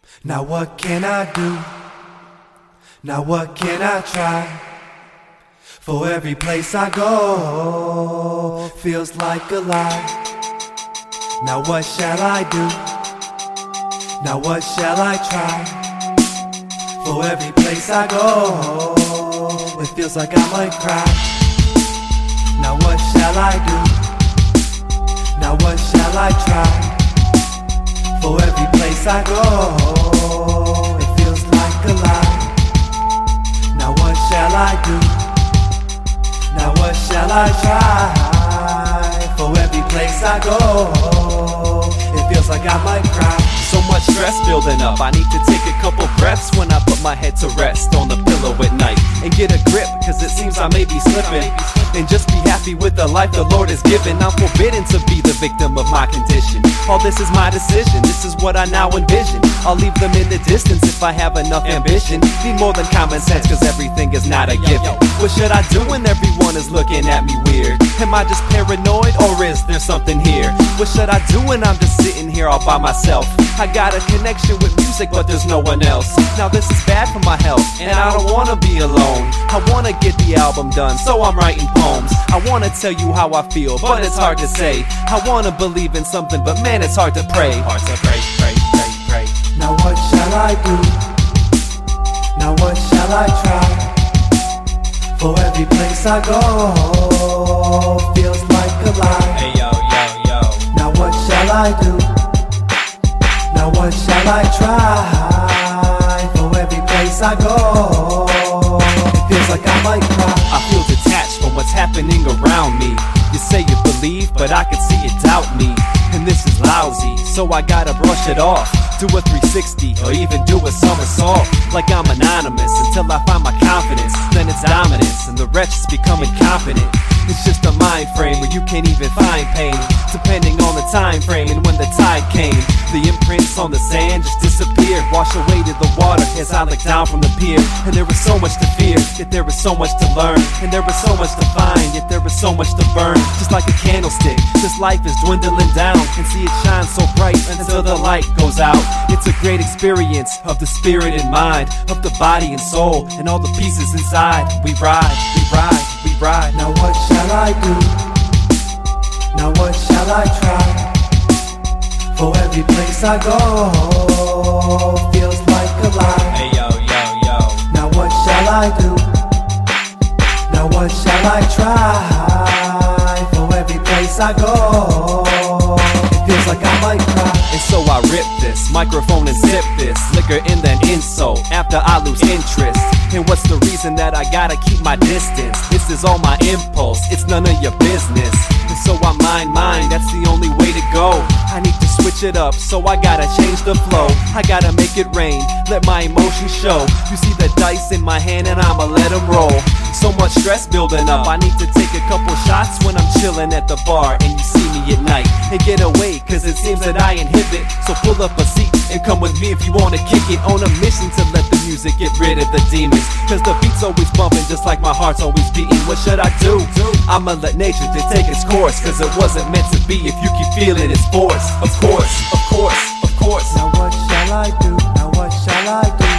Now what can I do? Now what can I try? For every place I go feels like a lie. Now what shall I do? Now what shall I try? For every place I go it feels like I might cry. Now what shall I do? Now what shall I try? For every place I go it feels like a lie. Now what shall I do? Now what shall I try? For every place I go it feels like I might cry. So much stress building up, I need to take a couple breaths when I put my head to rest on the pillow at night and get a grip, cause it seems I may be slipping. And just be happy with the life the Lord has given. I'm forbidden to be the victim of my condition. All this is my decision, this is what I now envision. I'll leave them in the distance if I have enough ambition. Need more than common sense, cause everything is not a given. What should I do when everyone is looking at me weird? Am I just paranoid, or is there something here? What should I do when I'm just sitting here all by myself? I got a connection with music, but there's no one else. Now this is bad for my health, and I don't wanna be alone. I wanna get the album done, so I'm writing poems. I wanna tell you how I feel, but it's hard to say. I wanna believe in something, but man, it's hard to pray. Hard to pray. Now what shall I do? Now what shall I try? For every place I go feels like a lie. Hey yo. Now what shall I do? Now what shall I try? For every place I go it feels like I might cry. I feel detached from what's happening around me. You say you believe, but I can see it doubt me. And this is lousy, so I gotta brush it off. Do a 360 or even do a somersault. Like I'm anonymous until I find my confidence. Then it's dominance and the wretch is becoming competent. It's just a mind frame where you can't even find pain, depending on the time frame and when the tide came. The imprints on the sand just disappeared, wash away to the water as I look down from the pier. And there is so much to fear, yet there is so much to learn. And there is so much to find, yet there is so much to burn. Just like a candlestick, this life is dwindling down. And see it shine so bright until the light goes out. It's a great experience of the spirit and mind, of the body and soul, and all the pieces inside. We ride. Now what shall I do? Now what shall I try? For every place I go feels like a lie. Hey yo. Now what shall I do? Now what shall I try? For every place I go it feels like I might cry. And so I rip this microphone and sip this liquor and then insult after I lose interest. And what's the reason that I gotta keep my distance? This is all my impulse, it's none of your business. And so I mind mine, that's the only way to go. I need to switch it up, so I gotta change the flow. I gotta make it rain, let my emotions show. You see the dice in my hand and I'ma let them roll. So much stress building up, I need to take a couple shots when I'm chilling at the bar and you see me at night. And get away, cause it seems that I inhibit. So pull up a seat and come with me if you wanna kick it. On a mission to let the music get rid of the demons, cause the beat's always bumping just like my heart's always beating. What should I do? I'ma let nature to take its course, cause it wasn't meant to be if you keep feeling its force. Of course. Now what shall I do? Now what shall I do?